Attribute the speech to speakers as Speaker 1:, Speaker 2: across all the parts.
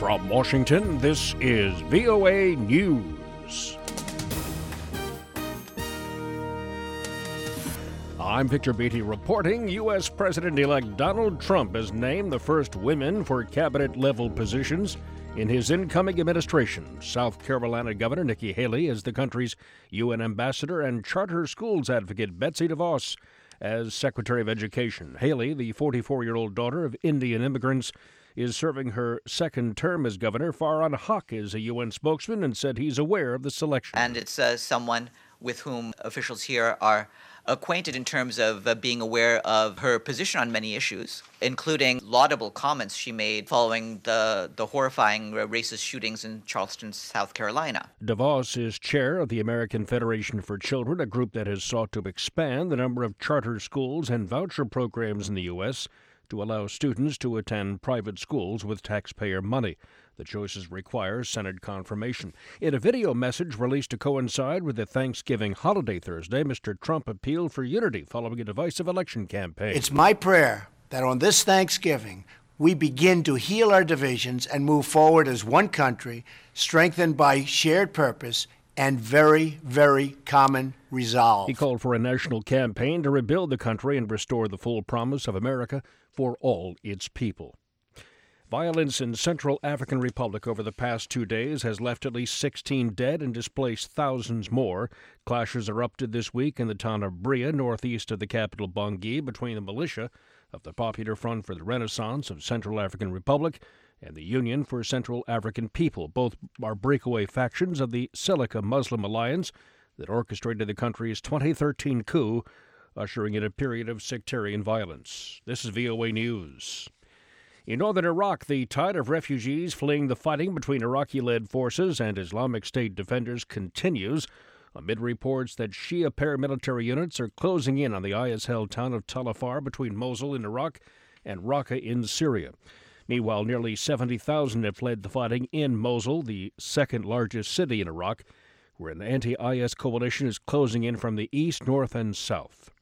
Speaker 1: From Washington, this is VOA News. I'm Victor Beatty reporting. U.S. President-elect Donald Trump has named the first women for cabinet-level positions in his incoming administration. South Carolina Governor Nikki Haley is the country's UN ambassador, and charter schools advocate Betsy DeVos as Secretary of Education. Haley, the 44-year-old daughter of Indian immigrants, is serving her second term as governor. Farhan Haq is a UN spokesman and said he's aware of the selection.
Speaker 2: And it's someone with whom officials here are acquainted in terms of being aware of her position on many issues, including laudable comments she made following the horrifying racist shootings in Charleston, South Carolina.
Speaker 1: DeVos is chair of the American Federation for Children, a group that has sought to expand the number of charter schools and voucher programs in the U.S. to allow students to attend private schools with taxpayer money. The choices require Senate confirmation. In a video message released to coincide with the Thanksgiving holiday Thursday, Mr. Trump appealed for unity following a divisive election campaign.
Speaker 3: It's my prayer that on this Thanksgiving, we begin to heal our divisions and move forward as one country, strengthened by shared purpose and very, very common resolve.
Speaker 1: He called for a national campaign to rebuild the country and restore the full promise of America for all its people. Violence in Central African Republic over the past 2 days has left at least 16 dead and displaced thousands more. Clashes erupted this week in the town of Bria, northeast of the capital Bangui, between the militia of the Popular Front for the Renaissance of Central African Republic and the Union for Central African People. Both are breakaway factions of the Seleka Muslim Alliance that orchestrated the country's 2013 coup, ushering in a period of sectarian violence. This is VOA News. In northern Iraq, the tide of refugees fleeing the fighting between Iraqi-led forces and Islamic State defenders continues, amid reports that Shia paramilitary units are closing in on the IS-held town of Tal Afar between Mosul in Iraq and Raqqa in Syria. Meanwhile, nearly 70,000 have fled the fighting in Mosul, the second largest city in Iraq, where an anti-IS coalition is closing in from the east, north, and south.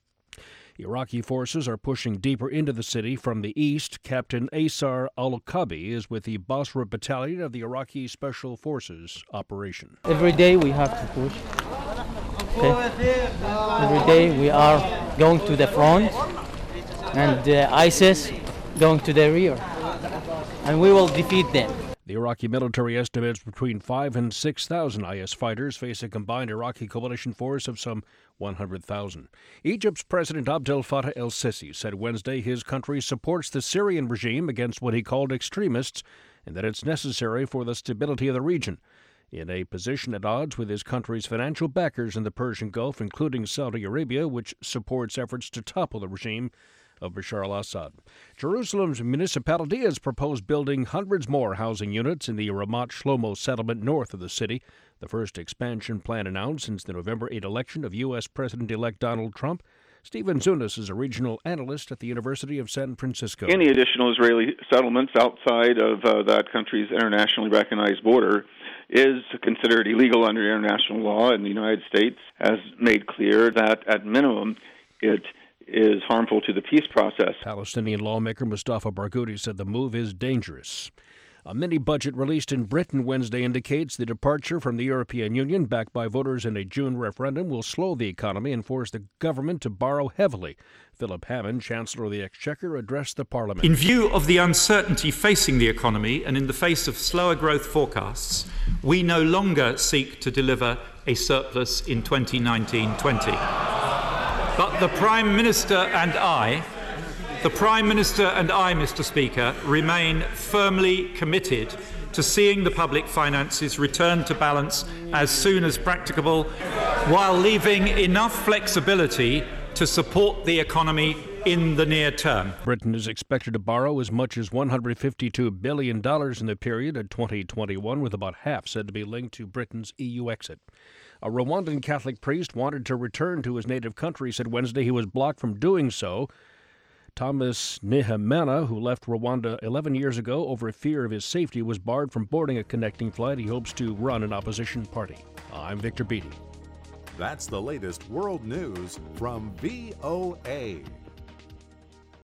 Speaker 1: Iraqi forces are pushing deeper into the city from the east. Captain Asar Al-Kabi is with the Basra Battalion of the Iraqi Special Forces operation.
Speaker 4: Every day we have to push. Okay. Every day we are going to the front and ISIS going to the rear. And we will defeat them.
Speaker 1: The Iraqi military estimates between 5,000 and 6,000 IS fighters face a combined Iraqi coalition force of some 100,000. Egypt's President Abdel Fattah el-Sisi said Wednesday his country supports the Syrian regime against what he called extremists and that it's necessary for the stability of the region. In a position at odds with his country's financial backers in the Persian Gulf, including Saudi Arabia, which supports efforts to topple the regime of Bashar al-Assad. Jerusalem's municipality has proposed building hundreds more housing units in the Ramat Shlomo settlement north of the city, the first expansion plan announced since the November 8 election of U.S. President-elect Donald Trump. Stephen Zunis is a regional analyst at the University of San Francisco.
Speaker 5: Any additional Israeli settlements outside of that country's internationally recognized border is considered illegal under international law, and the United States has made clear that, at minimum, it is harmful to the peace process.
Speaker 1: Palestinian lawmaker Mustafa Barghouti said the move is dangerous. A mini-budget released in Britain Wednesday indicates the departure from the European Union, backed by voters in a June referendum, will slow the economy and force the government to borrow heavily. Philip Hammond, Chancellor of the Exchequer, addressed the Parliament.
Speaker 6: In view of the uncertainty facing the economy and in the face of slower growth forecasts, we no longer seek to deliver a surplus in 2019-20. But the Prime Minister and I, Mr. Speaker, remain firmly committed to seeing the public finances return to balance as soon as practicable, while leaving enough flexibility to support the economy in the near term.
Speaker 1: Britain is expected to borrow as much as $152 billion in the period of 2021, with about half said to be linked to Britain's EU exit. A Rwandan Catholic priest wanted to return to his native country, said Wednesday he was blocked from doing so. Thomas Nehemana, who left Rwanda 11 years ago over fear of his safety, was barred from boarding a connecting flight. He hopes to run an opposition party. I'm Victor Beatty.
Speaker 7: That's the latest world news from VOA.